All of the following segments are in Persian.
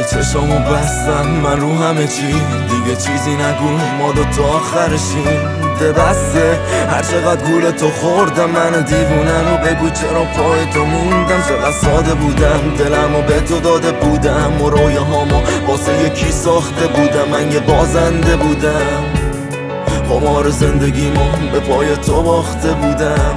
چشامو بستم من رو همه چی، دیگه چیزی نگو ما دوتا آخرشیم. ده بسته هر چقدر گول تو خوردم من دیوونم و بگو چرا پای تو موندم. چقدر ساده بودم دلمو به تو داده بودم و رویاهامو واسه یکی ساخته بودم. من یه بازنده بودم، قمار زندگیمو به پای تو باخته بودم.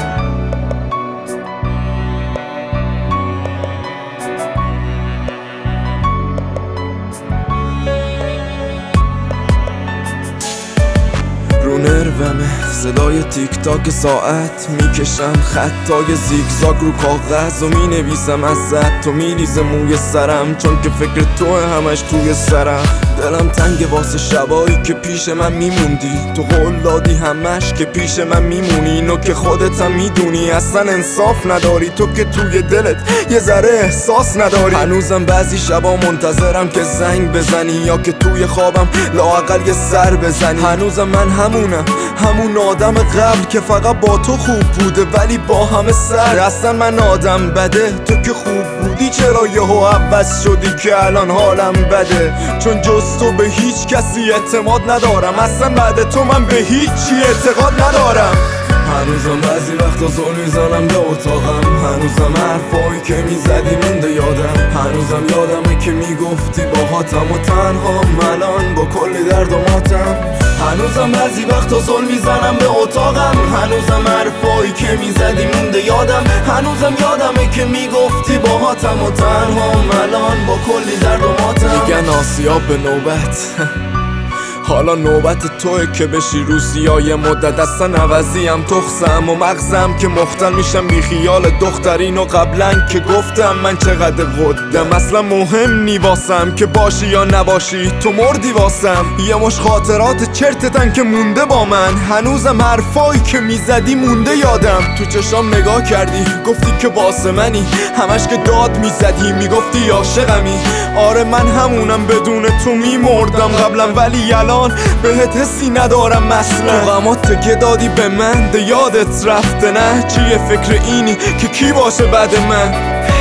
رو نرومه صدای تیک تاک ساعت، میکشم خطای زیگزاگ رو کاغذ و مینویسم ازت. تو میریزه موی سرم چون که فکر توه همش توی سرم. دلم تنگ واسه شبایی که پیش من میموندی، تو قول دادی همش که پیش من میمونی. اینو که خودت هم میدونی اصلا انصاف نداری، تو که توی دلت یه ذره احساس نداری. هنوزم بعضی شبا منتظرم که زنگ بزنی یا که توی خوابم لااقل یه سر بزنی. هنوزم من همون آدم قبل که فقط با تو خوب بوده ولی با همه سر. اصلا من آدم بده، تو که خوب بودی چرا یهو عوض شدی که الان حالم بده؟ چون جز تو به هیچ کسی اعتماد ندارم، اصلا بعد تو من به هیچی اعتقاد ندارم. هنوزم بعضی وقتا زل میزنم به اتاقم، هنوزم حرفایی که میزدی مونده یادم. هنوزم یادمه که میگفتی باهاتم و تنهام الان با کلی درد و ماتم. هنوزم بعضی وقتا زل میزنم به اتاقم، هنوزم حرفایی که میزدی مونده یادم. هنوزم یادمه که میگفتی باهاتم و تنهام الان با کلی درد و ماتم. میگن آسیاب به نوبت حالا نوبت توه که بشی روسیای مدت. اصلا عوضیم تخصم و مغزم که مختل میشم بی خیال دخترین. و قبلا که گفتم من چقدر قدم اصلا مهم نیواسم که باشی یا نباشی، تو مردی واسم. یه مش خاطرات چرتتن که مونده با من، هنوزم حرفایی که میزدی مونده یادم. تو چشام نگاه کردی گفتی که واسه منی، همش که داد میزدی میگفتی عاشقمی. آره من همونم بدون تو میمردم قبلا ولی الان بهت حسی ندارم اصلا. تو غمات که دادی به من ده یادت رفته نه؟ چیه فکر اینی که کی باشه بعد من؟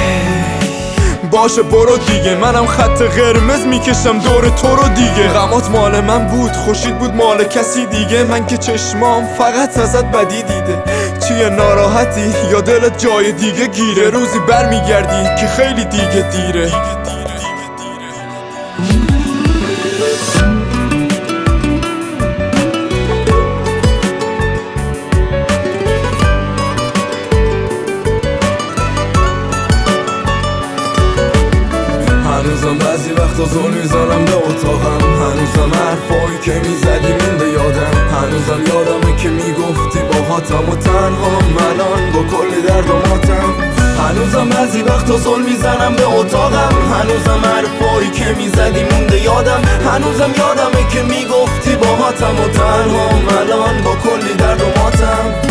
باشه برو دیگه، منم خط قرمز میکشم دور تو رو دیگه. غمات مال من بود، خورشید بود مال کسی دیگه. من که چشمام فقط ازت بدی دیده. چیه ناراحتی یا دلت جای دیگه گیره؟ روزی برمیگردی که خیلی دیگه دیره. هنوزم بعضی وقتا زل میزنم به اتاقم، هنوزم حرفایی که میزدی مونده یادم. هنوزم یادمه که میگفتی باهاتم و تنهام الان با کلی درد و ماتم. هنوزم بعضی وقتا زل میزنم به اتاقم، هنوزم حرفایی که میزدی مونده یادم. هنوزم یادمه که میگفتی باهاتم و تنهام الان با کلی درد و ماتم.